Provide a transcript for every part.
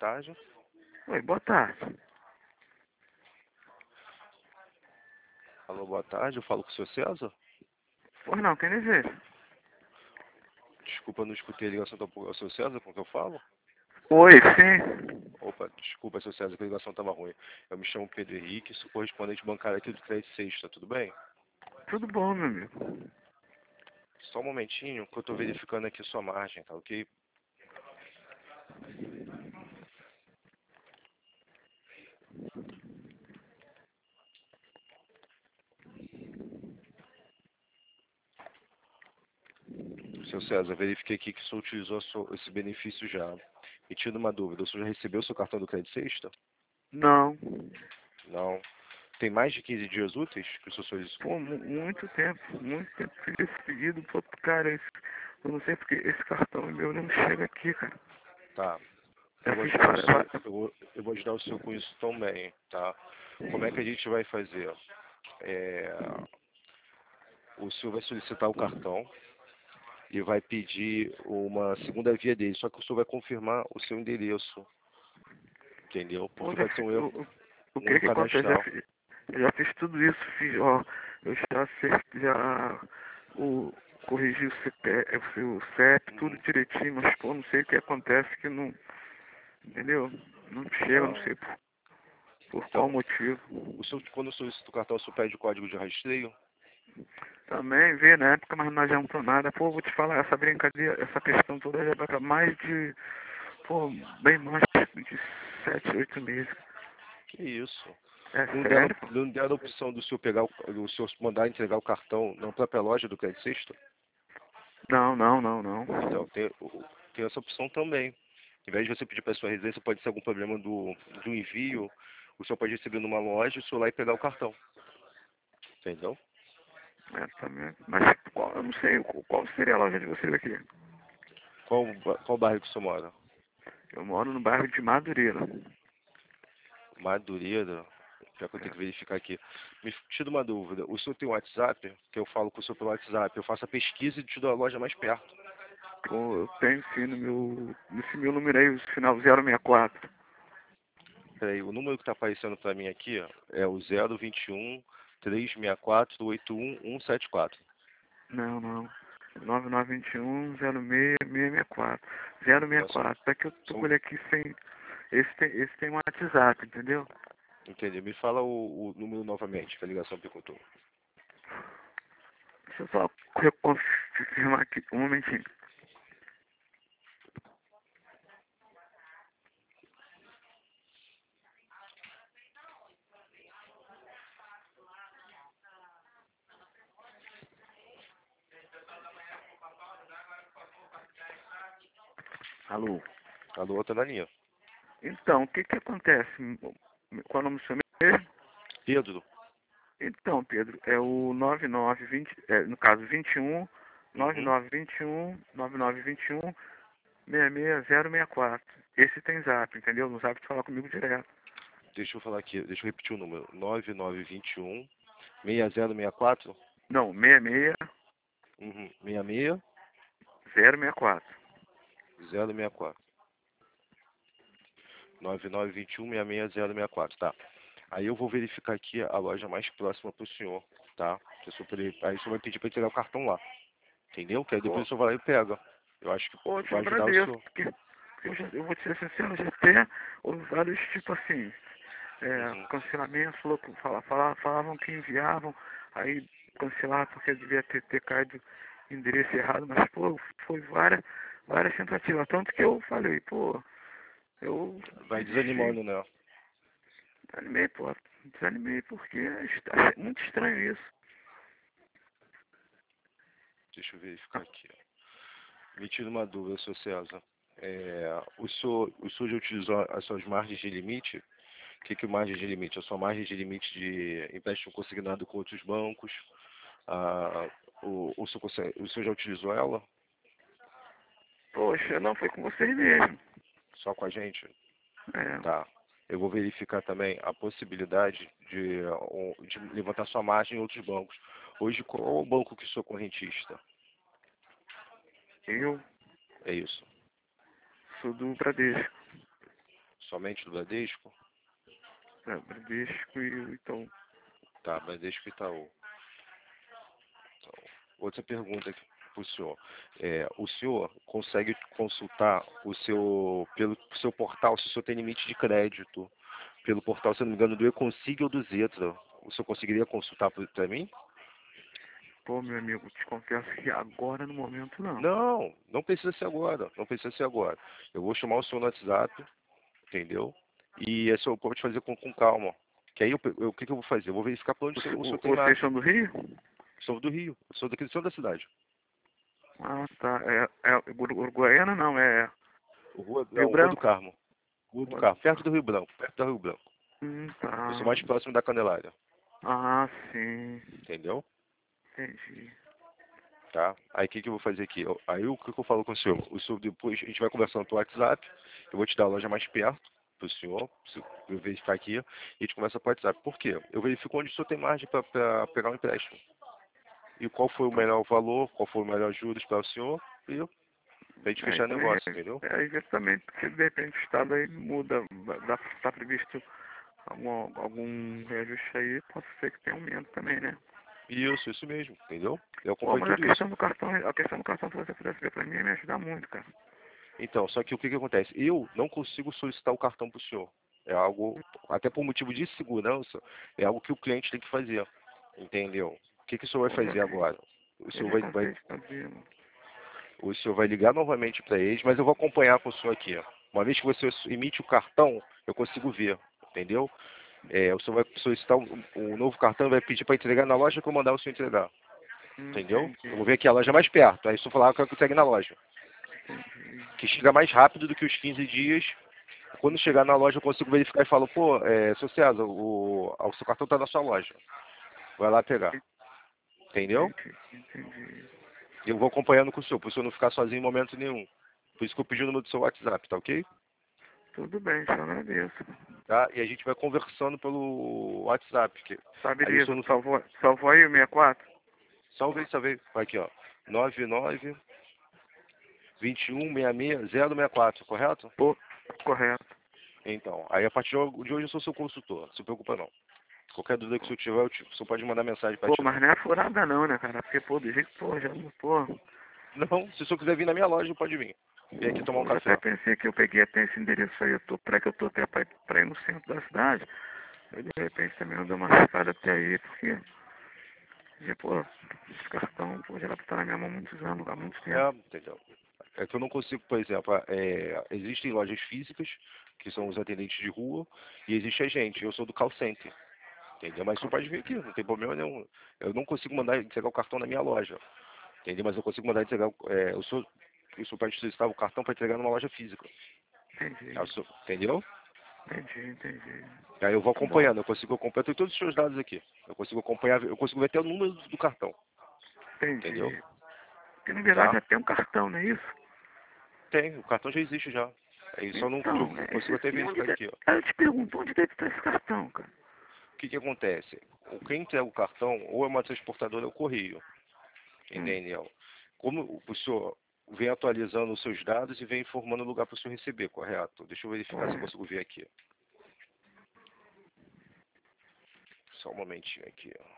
tarde. Oi, boa tarde. Alô, boa tarde. Eu falo com o seu César? Pois não, quem deseja? Desculpa, não escutei a ligação do seu César com que eu falo? Oi, sim. Opa, desculpa, seu César, que a ligação estava ruim. Eu me chamo Pedro Henrique, sou correspondente bancário aqui do Crédito Sexta, tudo bem? Tudo bom, meu amigo. Só um momentinho que eu estou verificando aqui sua margem, tá ok? Seu César, verifiquei aqui que o senhor utilizou esse benefício já. Me tira uma dúvida, o senhor já recebeu o seu cartão do Crédito Sexta? Não. Não. Tem mais de 15 dias úteis que o senhor solicitou? Pô, muito tempo fiz esse pedido, pô, cara, eu não sei porque esse cartão meu não chega aqui, cara. Tá. Já Eu vou fiz ajudar o várias. senhor, eu vou ajudar o senhor com isso também, tá? Como é que a gente vai fazer? É, o senhor vai solicitar o cartão e vai pedir uma segunda via dele, só que o senhor vai confirmar o seu endereço, entendeu? Pô, Porque pode ser o um que erro que acontece? cadastral. Eu já fiz tudo isso, ó, eu já corrigi o CPF, o CEP, tudo Uhum. direitinho, mas pô, não sei o que acontece que não, entendeu? Não chega, não Não. sei por qual Então, motivo. o senhor, quando solicita o cartão, o senhor pede o código de rastreio? Também veio na época, mas não adiantou nada. Pô, vou te falar, essa brincadeira, essa questão toda já vai pra mais de, pô, bem mais de 7, 8 meses. Que isso? É sério, pô? Não deram a opção do senhor pegar o senhor mandar entregar o cartão na própria loja do Crédito Sexta? Não, não, não, não. Então, tem essa opção também. Em vez de você pedir para sua residência, pode ser algum problema do envio, o senhor pode receber numa loja, o senhor lá e pegar o cartão. Entendeu? É, também. Mas eu não sei, qual seria a loja de vocês aqui? Qual bairro que o senhor mora? Eu moro no bairro de Madureira. Madureira? Já que eu tenho que É. verificar aqui. Me tira uma dúvida. O senhor tem um WhatsApp? Que eu falo com o senhor pelo WhatsApp. Eu faço a pesquisa e te dou a loja mais perto. Pô, eu tenho sim nesse meu número aí, o final 064. Peraí, o número que está aparecendo para mim aqui ó, é o 021 364 81174. Não, não. 9921 06 Nossa, 664. Tá que eu tô com são, ele aqui sem. Esse tem um WhatsApp, entendeu? entendi. Me fala o número novamente, que a ligação picotou. Deixa eu só confirmar aqui um momentinho. Alô? Alô, outra na linha. Então, o que que acontece? Qual é o nome do seu mesmo? Pedro. Então, Pedro, é o 9920, no caso 21 Uhum. 9921 9921 66064. Esse tem zap, entendeu? No zap tu fala comigo direto. Deixa eu falar aqui, deixa eu repetir o número. 9921 6064 Não, 66 uhum. 66 064. 064. 9921 66064, tá. Aí eu vou verificar aqui a loja mais próxima pro senhor, tá? Aí o senhor vai pedir para entregar o cartão lá. Entendeu? Que aí depois Pô, o senhor vai lá e pega. Eu acho que pô, eu te vai ajudar o agradeço, senhor. porque eu vou te ser sincero, já até houve vários, tipo assim, Uhum. cancelamentos, falavam que enviavam, aí cancelaram porque devia ter caído endereço errado, mas, pô, foi várias tentativas, tanto que eu falei, pô, eu Vai desisti, desanimando, né? desanimei, porque é muito estranho isso. Deixa eu verificar aqui. Me tira uma dúvida, seu César. O senhor já utilizou as suas margens de limite? O que é margem de limite? A sua margem de limite de empréstimo consignado com outros bancos? Ah, o senhor já utilizou ela? Poxa, não, foi com vocês mesmo. Só com a gente? É, Tá. Eu vou verificar também a possibilidade de levantar sua margem em outros bancos. Hoje, qual é o banco que sou correntista? eu É isso. sou do Bradesco. Somente do Bradesco? É, Bradesco e o Itaú. Tá, Bradesco e Itaú. Então, outra pergunta aqui para o senhor. O senhor consegue consultar pelo seu portal, se o senhor tem limite de crédito, pelo portal, se eu não me engano, do Econsigo ou do Zetra? O senhor conseguiria consultar para mim? Pô, meu amigo, te confesso que agora no momento não. Não, não precisa ser agora. Não precisa ser agora. Eu vou chamar o senhor no WhatsApp, entendeu? E esse eu pode fazer com calma. Que aí o que eu vou fazer? Eu vou verificar para onde o senhor tem Vocês margem. são do Rio? Sou do Rio, sou daqui do centro da cidade. Ah, tá. Uruguaiana não, é Rio Rua do Branco? Carmo. Rua do Carmo, perto do Rio Branco, perto do Rio Branco. Eu sou Tá. mais próximo da Candelária, Ah, sim. entendeu? Entendi. Tá? Aí o que eu vou fazer aqui? Aí o que eu falo com o senhor? O senhor depois, a gente vai conversando pelo WhatsApp, eu vou te dar a loja mais perto pro senhor, se eu verificar aqui, e a gente conversa pelo WhatsApp. Por quê? Eu verifico onde o senhor tem margem para pegar um empréstimo. E qual foi o melhor valor, qual foi o melhor juros para o senhor, e pra gente É, fechar então, é, negócio, entendeu? exatamente, porque de repente o Estado aí muda, tá previsto algum reajuste aí, pode ser que tenha aumento também, né? Isso mesmo, entendeu? Eu Pô, acompanho mas a tudo isso. questão do cartão, a questão do cartão, se você pudesse ver pra mim, ia me ajudar muito, cara. Então, só que o que acontece? Eu não consigo solicitar o cartão para o senhor. É algo, até por motivo de segurança, é algo que o cliente tem que fazer. Entendeu? O que o senhor vai Pô, fazer agora? O eu senhor já cansei de fazer, mano. o senhor vai ligar novamente para eles, mas eu vou acompanhar com o senhor aqui. Uma vez que você emite o cartão, eu consigo ver. Entendeu? O senhor vai solicitar um novo cartão e vai pedir para entregar na loja que eu mandar o senhor entregar. Entendeu? Eu Entendi, vou ver aqui a loja mais perto. Aí o senhor falar que eu entregue na loja. entendi. Que chega mais rápido do que os 15 dias. Quando chegar na loja eu consigo verificar e falo, pô, seu César, o seu cartão está na sua loja. Vai lá pegar. Entendeu? Entendi, entendi. E eu vou acompanhando com o senhor, para o senhor não ficar sozinho em momento nenhum. Por isso que eu pedi o número do seu WhatsApp, tá ok? Tudo bem, te agradeço. Tá? E a gente vai conversando pelo WhatsApp. Tá, Aí o beleza. senhor não... Salvou aí o 64? Salve. Vai aqui, ó. 99 21 66 064, correto? Pô, correto. Então, aí a partir de hoje eu sou seu consultor, não se preocupa não. Qualquer dúvida que o senhor tiver, o senhor pode mandar mensagem para Pô, tirar. mas não é furada não, né, cara? Porque, pô, do jeito que, pô, já, pô, Não, se o senhor quiser vir na minha loja, pode vir. Vem aqui tomar um pô, eu até café. pensei que eu peguei até esse endereço aí, que eu tô até pra ir no centro da cidade, eu de repente também não dou uma checada até aí, pô, esse cartão, pô, já tá na minha mão há muitos anos, há muito tempo. Entendeu? É que eu não consigo, por exemplo, existem lojas físicas, que são os atendentes de rua, e existe a gente, eu sou do call center, entendeu? Mas o senhor pode vir aqui, não tem problema nenhum. Eu não consigo mandar entregar o cartão na minha loja, entendeu? Mas eu consigo mandar entregar, o senhor pode solicitar o cartão para entregar numa loja física, tá? Entendi, Entendeu? entendi. Aí eu vou Tá bom, acompanhando, eu consigo acompanhar, eu tenho todos os seus dados aqui. Eu consigo acompanhar, eu consigo ver até o número do cartão, entendeu? entendi. Porque na verdade Tá? já tem um cartão, não é isso? Tem, o cartão já existe já. Aí só não Então, eu consigo até e onde verificar aqui, ó. aí eu te pergunto, onde deve estar esse cartão, cara? O que acontece? Quem entrega o cartão ou é uma transportadora ou é o correio, Hum. entendeu? Como o senhor vem atualizando os seus dados e vem informando o lugar para o senhor receber, correto? Deixa eu verificar se eu Correto. consigo ver aqui. Só um momentinho aqui, ó.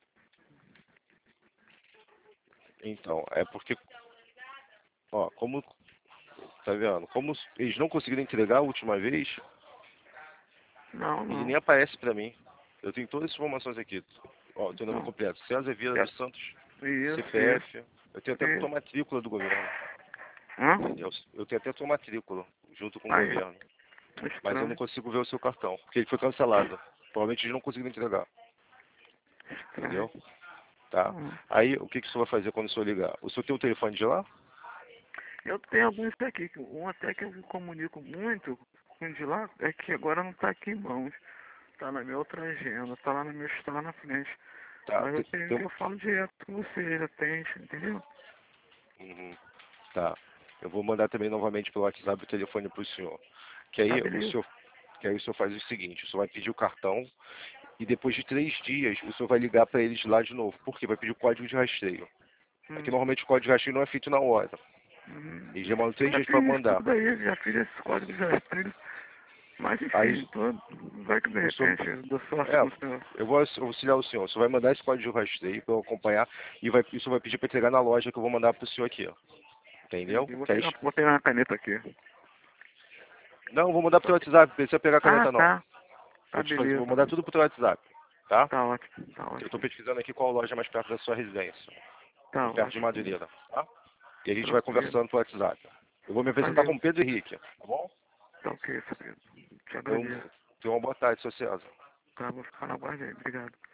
Então, é porque, ó, como, tá vendo? Como eles não conseguiram entregar a última vez, Não, ele não. nem aparece para mim. Eu tenho todas as informações aqui. Ó, teu nome Então, completo, César Vieira é, dos Santos, isso. CPF. Eu tenho até tua matrícula do governo, Hã? entendeu? Eu tenho até tua matrícula junto com o Aí, governo. Mas eu não estranho, consigo ver o seu cartão, porque ele foi cancelado. Provavelmente eles não conseguiram entregar, estranho. entendeu? Tá? Hum. Aí, o que o senhor vai fazer quando o senhor ligar? O senhor tem o telefone de lá? Eu tenho alguns aqui, um até que eu me comunico muito com o de lá, é que agora não tá aqui em mãos. Tá na minha outra agenda, tá lá no meu, está lá na frente. Tá, Mas eu tenho que eu falo direto com você, já tem, entendeu? Uhum. Tá. Eu vou mandar também novamente pelo WhatsApp o telefone para o senhor. Que Tá, aí beleza. o senhor faz o seguinte, o senhor vai pedir o cartão e depois de 3 dias o senhor vai ligar para eles lá de novo. Por quê? Vai pedir o código de rastreio. Aqui Hum. normalmente o código de rastreio não é feito na hora. Uhum. Eles demoram Eu 3 já dias para fiz isso mandar. tudo aí, já fiz esses códigos de rastreio Mas Aí, enfim, vai que de eu sou, repente eu dou sorte é, com o senhor. eu vou auxiliar o senhor. Você vai mandar esse código de rastreio para eu acompanhar e isso vai pedir para entregar na loja que eu vou mandar para o senhor aqui, ó. Entendeu? Entendi. Vou pegar uma caneta aqui. Não, vou mandar pro Só teu que... WhatsApp, não precisa pegar a Ah, caneta não. tá. Tá, Vou beleza. mandar tudo pro teu WhatsApp, tá? Tá ótimo, tá Eu estou ótimo. pesquisando aqui qual loja é mais perto da sua residência. Tá Tô perto de ótimo. Madureira, tá? E a gente vai Tranquilo. conversando pro WhatsApp. Eu vou me apresentar Valeu. como Pedro Henrique, tá bom? Tá ok, Pedro. Te Então, agradeço. tenha uma boa tarde, seu César. Tá, vou ficar na guarda aí. Obrigado.